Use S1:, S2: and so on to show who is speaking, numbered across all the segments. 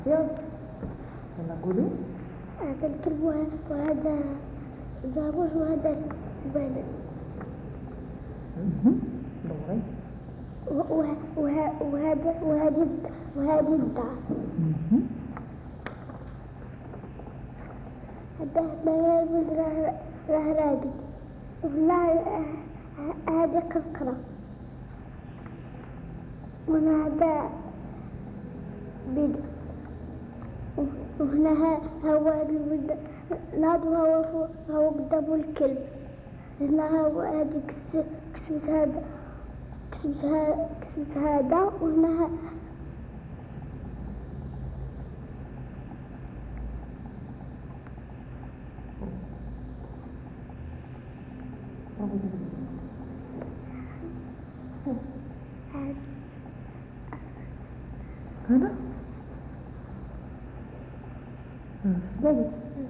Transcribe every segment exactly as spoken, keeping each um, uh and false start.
S1: يلا يلا قولي.
S2: هذا الكلب وهذا زابوه وهذا البلد.
S1: دوري.
S2: وهذا وهذه وهذه الدار. هذا ما يلبس راه راقد. ولا هذه قرقرة. وهنا هذا بيد. وهنا هو الولد ناض وهو هو قدام الكلب. هنا هو هذه كسوت هذا كسوت هذا كسوت هذا وهنا
S1: هذا اسمعي.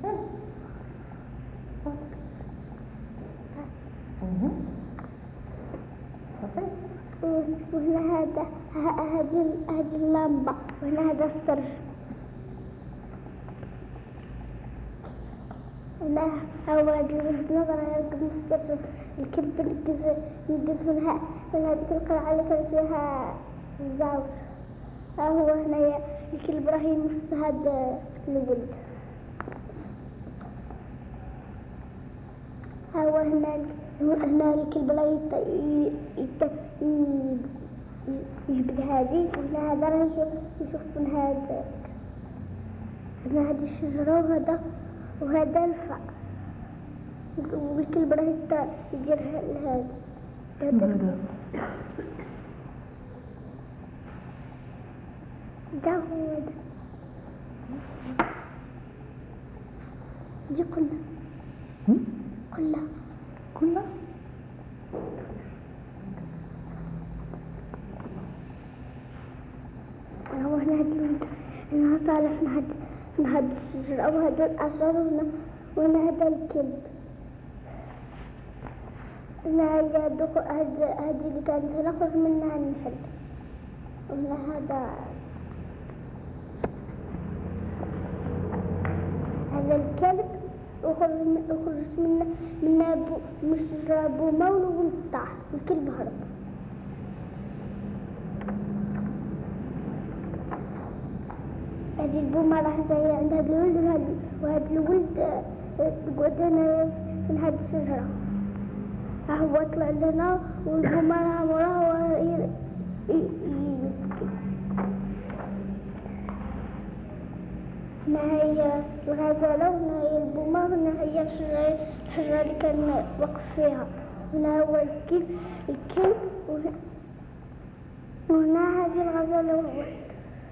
S2: وهنا هذا هذه هذه اللمبة وهنا هذا السرج. هنا هو هذا الولد نظرة يركب مستشفى. الكلب اللي يدز منها من هذيك القلعة اللي كان فيها الزوج. ها هو هنا الكلب راه يمس هذا الولد. ها هو هنا هنا الكلب راه يجبد هذه وهنا هذا راه يشوف من هذا. هنا هذه الشجرة وهذا وهذا الفأ. والكلب راه يدير لهذا.
S1: هذا
S2: دا هو هذا. دي كلها كلها
S1: كلها
S2: هو هنا هاد هنا طالع من هاد من هاد الشجرة وهذا الأشجار وهنا وهنا هذا الكلب. هنا هي الدخول هاد هادي اللي كانت هنا خرج منها النحل. وهنا هذا هذا الكلب وخرج وخرجت منه منه من الشجرة بومة وطاح والكلب هرب. هذه البومة راح جاية عند هذا الولد وهذا وهذا الولد يقعد هنا في هذه الشجرة. ها هو طلع لنا والبومة راها وراه يبكي. هنا هي الغزالة وهنا هي البومة وهنا هي الشجرة الحجرة اللي كان وقف فيها. هنا هو الكلب الكلب وهنا هذه الغزالة والولد.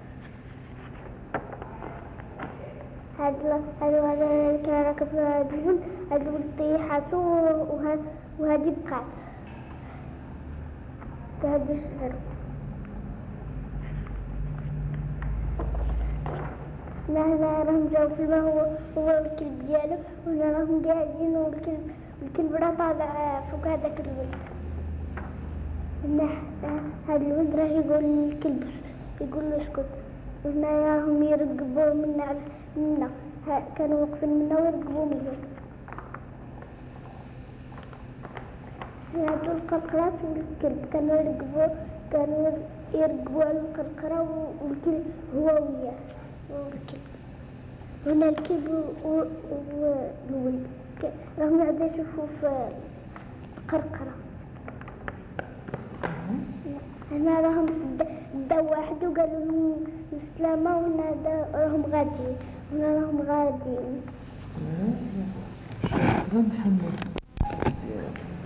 S2: هذا هذا الولد اللي كان راكب هذا الولد هذا الولد طيحته وهذه بقات هذه الشجرة. هنا هنا راهم جاو في الماء هو هو الكلب ديالو وهنا راهم قاعدين والكلب الكلب راه طالع فوق هذاك الولد. هنا هذا الولد راه يقول للكلب يقول له اسكت. وهنا راهم يرقبوا منا على منا كانوا واقفين منا ويرقبوا منه. هادو القرقرات والكلب كانوا يرقبوا كانوا يرقبوا على القرقرة والكلب هو وياه والكلب. هنا الكلب والولد راهم قاعدين يشوفوا في القرقرة. هنا راهم داو واحد وقالوا لهم السلامة وهنا راهم غاديين هنا راهم غاديين.
S1: شكرا محمد.